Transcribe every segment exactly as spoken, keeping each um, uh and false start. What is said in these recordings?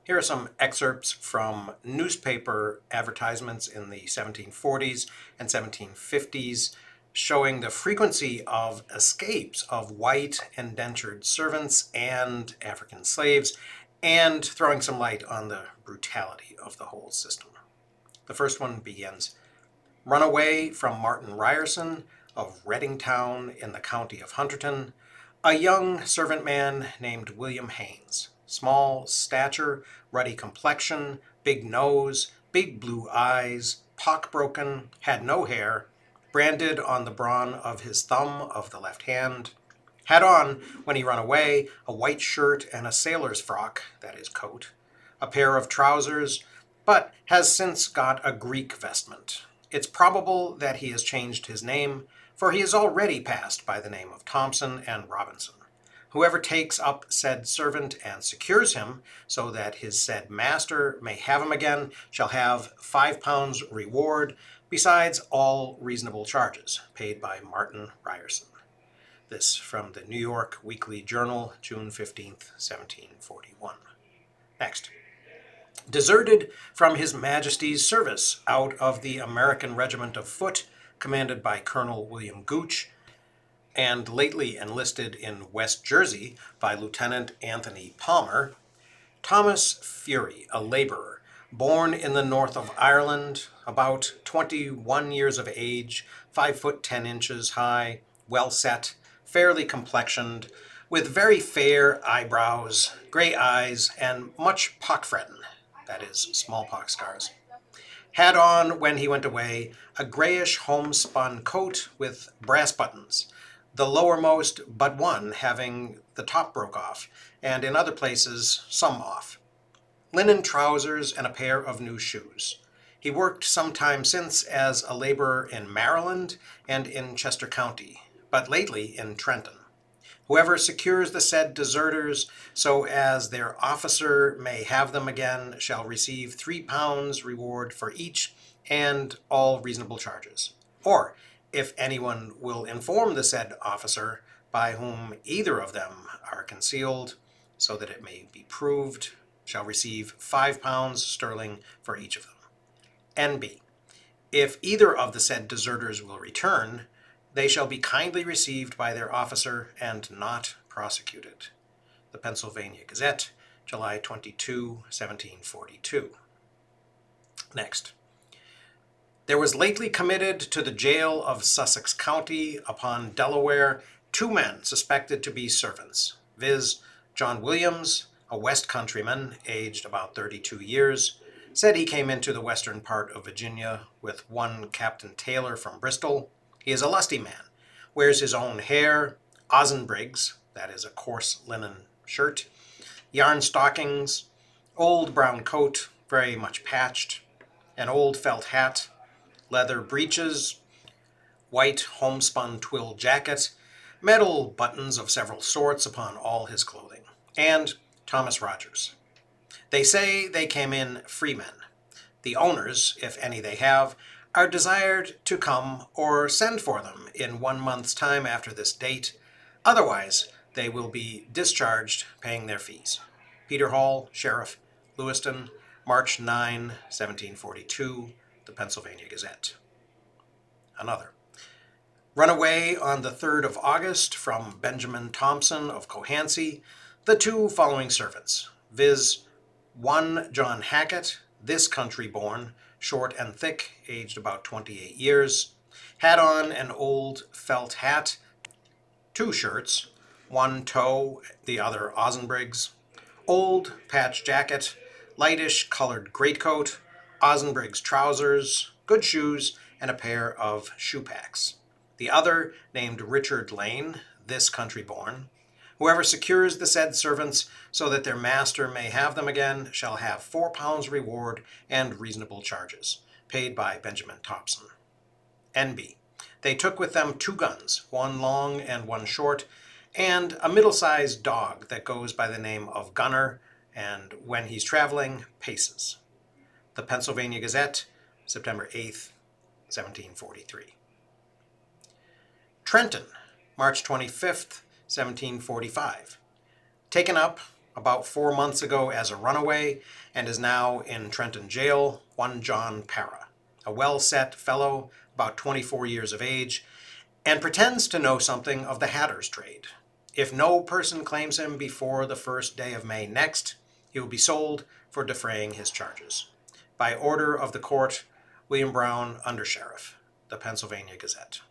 Here are some excerpts from newspaper advertisements in the seventeen forties and seventeen fifties showing the frequency of escapes of white indentured servants and African slaves, and throwing some light on the brutality of the whole system. The first one begins, "Runaway from Martin Ryerson of Reddingtown in the county of Hunterdon, a young servant man named William Haynes. Small stature, ruddy complexion, big nose, big blue eyes, pock-broken, had no hair, branded on the brawn of his thumb of the left hand. Had on, when he run away, a white shirt and a sailor's frock, that is coat, a pair of trousers, but has since got a Greek vestment. It's probable that he has changed his name, for he is already passed by the name of Thompson and Robinson. Whoever takes up said servant and secures him, so that his said master may have him again, shall have five pounds reward, besides all reasonable charges, paid by Martin Ryerson." This from the New York Weekly Journal, June fifteenth, seventeen forty-one. Next. "Deserted from His Majesty's service out of the American Regiment of Foot, commanded by Colonel William Gooch, and lately enlisted in West Jersey by Lieutenant Anthony Palmer, Thomas Fury, a laborer, born in the north of Ireland, about twenty-one years of age, five foot ten inches high, well set, fairly complexioned, with very fair eyebrows, gray eyes, and much pockfretten, that is, smallpox scars. Had on, when he went away, a grayish homespun coat with brass buttons, the lowermost but one having the top broke off, and in other places some off. Linen trousers and a pair of new shoes. He worked some time since as a laborer in Maryland and in Chester County, but lately in Trenton. Whoever secures the said deserters so as their officer may have them again shall receive three pounds reward for each and all reasonable charges. Or, if anyone will inform the said officer by whom either of them are concealed, so that it may be proved, shall receive five pounds sterling for each of them. N B. If either of the said deserters will return, they shall be kindly received by their officer and not prosecuted. The Pennsylvania Gazette, July twenty-second, seventeen forty-two. Next. "There was lately committed to the jail of Sussex County upon Delaware two men suspected to be servants, viz. John Williams, a west countryman, aged about thirty-two years, said he came into the western part of Virginia with one Captain Taylor from Bristol. He is a lusty man, wears his own hair, ozenbrigs, that is a coarse linen shirt, yarn stockings, old brown coat, very much patched, an old felt hat, leather breeches, white homespun twill jacket, metal buttons of several sorts upon all his clothing, and Thomas Rogers. They say they came in freemen. The owners, if any they have, are desired to come or send for them in one month's time after this date. Otherwise, they will be discharged paying their fees. Peter Hall, Sheriff, Lewiston, March ninth, seventeen forty-two, the Pennsylvania Gazette." Another. "Runaway on the third of August from Benjamin Thompson of Cohansey, the two following servants, viz. One John Hackett, this country born, short and thick, aged about twenty-eight years, had on an old felt hat, two shirts, one toe, the other ozenbrigs, old patch jacket, lightish colored greatcoat, ozenbrigs trousers, good shoes, and a pair of shoe packs. The other, named Richard Lane, this country born. Whoever secures the said servants so that their master may have them again shall have four pounds reward and reasonable charges, paid by Benjamin Thompson. N B. They took with them two guns, one long and one short, and a middle-sized dog that goes by the name of Gunner, and when he's traveling, paces." The Pennsylvania Gazette, September eighth, seventeen forty-three. Trenton, March twenty-fifth, seventeen forty-five. "Taken up about four months ago as a runaway and is now in Trenton jail, one John Para, a well-set fellow, about twenty-four years of age, and pretends to know something of the hatter's trade. If no person claims him before the first day of May next, he will be sold for defraying his charges. By order of the court, William Brown, Undersheriff, the Pennsylvania Gazette.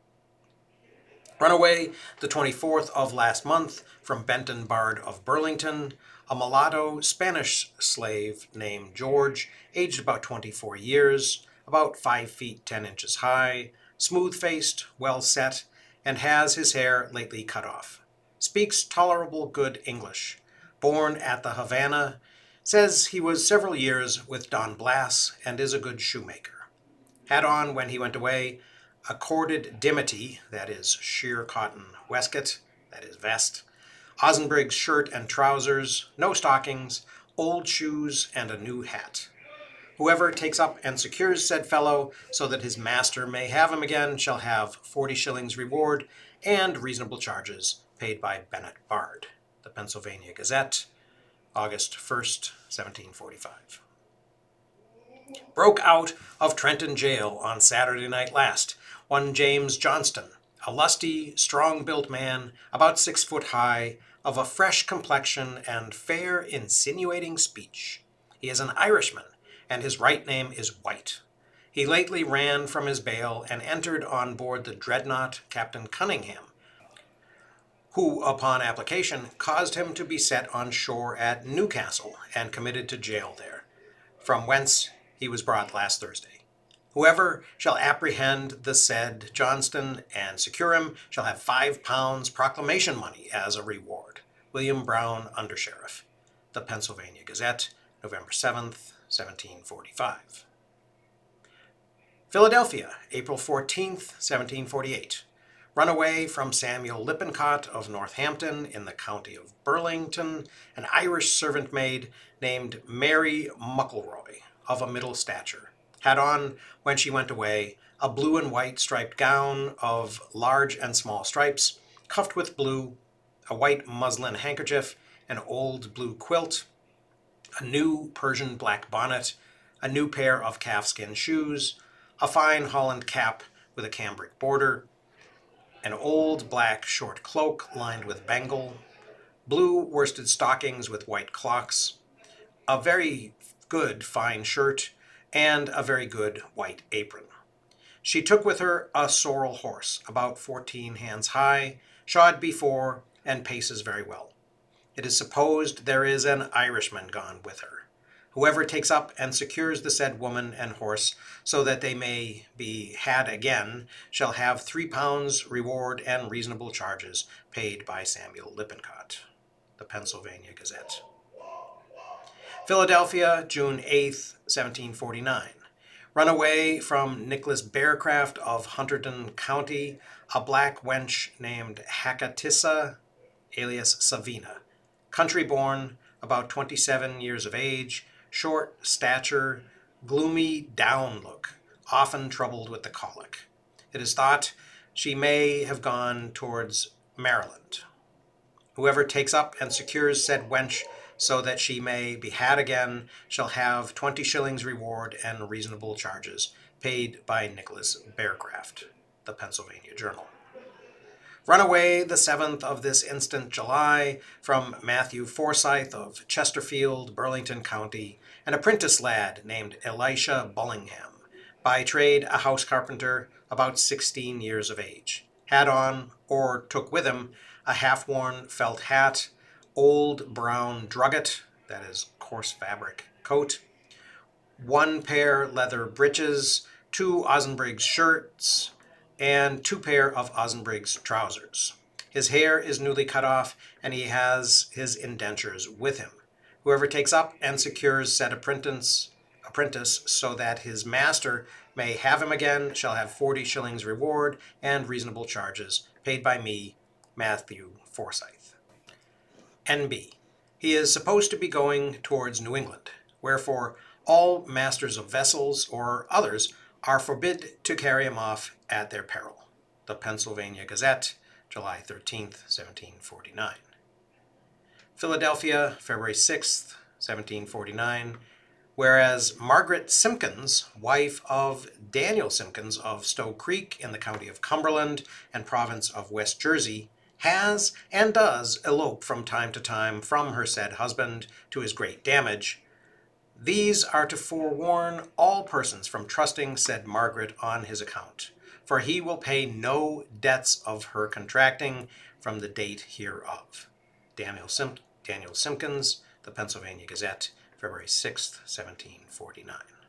Runaway the twenty-fourth of last month from Benton Bard of Burlington, a mulatto Spanish slave named George, aged about twenty-four years, about five feet ten inches high, smooth-faced, well-set, and has his hair lately cut off. Speaks tolerable good English. Born at the Havana, says he was several years with Don Blass and is a good shoemaker. Had on, when he went away, a corded dimity, that is sheer cotton waistcoat, that is vest, Ozenbrig's shirt and trousers, no stockings, old shoes, and a new hat. Whoever takes up and secures said fellow so that his master may have him again shall have forty shillings reward and reasonable charges paid by Bennett Bard. The Pennsylvania Gazette, August first, seventeen forty-five. Broke out of Trenton jail on Saturday night last, one James Johnston, a lusty, strong-built man, about six foot high, of a fresh complexion and fair, insinuating speech. He is an Irishman, and his right name is White. He lately ran from his bail and entered on board the dreadnought Captain Cunningham, who, upon application, caused him to be set on shore at Newcastle and committed to jail there, from whence he was brought last Thursday. Whoever shall apprehend the said Johnston and secure him shall have five pounds proclamation money as a reward. William Brown, Undersheriff. The Pennsylvania Gazette, November seventh, seventeen forty-five. Philadelphia, April fourteenth, seventeen forty-eight. Runaway from Samuel Lippincott of Northampton in the county of Burlington, an Irish servant maid named Mary Muckleroy, of a middle stature. Had on, when she went away, a blue and white striped gown of large and small stripes, cuffed with blue, a white muslin handkerchief, an old blue quilt, a new Persian black bonnet, a new pair of calfskin shoes, a fine Holland cap with a cambric border, an old black short cloak lined with bengal, blue worsted stockings with white clocks, a very good fine shirt, and a very good white apron. She took with her a sorrel horse, about fourteen hands high, shod before, and paces very well. It is supposed there is an Irishman gone with her. Whoever takes up and secures the said woman and horse, so that they may be had again, shall have three pounds reward and reasonable charges paid by Samuel Lippincott. The Pennsylvania Gazette. Philadelphia, June eighth, seventeen forty-nine. Runaway from Nicholas Bearcraft of Hunterdon County, a black wench named Hackatissa, alias Savina. Country-born, about twenty-seven years of age, short stature, gloomy down look, often troubled with the colic. It is thought she may have gone towards Maryland. Whoever takes up and secures said wench so that she may be had again shall have twenty shillings reward and reasonable charges paid by Nicholas Bearcraft. The Pennsylvania Journal. Runaway the seventh of this instant July from Matthew Forsyth of Chesterfield, Burlington County, an apprentice lad named Elisha Bullingham, by trade a house carpenter, about sixteen years of age. Had on, or took with him, a half-worn felt hat, old brown drugget, that is coarse fabric, coat, one pair leather breeches, two Ozenbrig's shirts, and two pair of Ozenbrig's trousers. His hair is newly cut off, and he has his indentures with him. Whoever takes up and secures said apprentice, apprentice so that his master may have him again shall have forty shillings reward and reasonable charges paid by me, Matthew Forsyth. N B. He is supposed to be going towards New England, wherefore all masters of vessels or others are forbid to carry him off at their peril. The Pennsylvania Gazette, July thirteenth, seventeen forty-nine. Philadelphia, February sixth, seventeen forty-nine. Whereas Margaret Simpkins, wife of Daniel Simpkins of Stowe Creek in the county of Cumberland and province of West Jersey, has and does elope from time to time from her said husband to his great damage, these are to forewarn all persons from trusting said Margaret on his account, for he will pay no debts of her contracting from the date hereof. Daniel, Sim- Daniel Simpkins, the Pennsylvania Gazette, February sixth, seventeen forty-nine.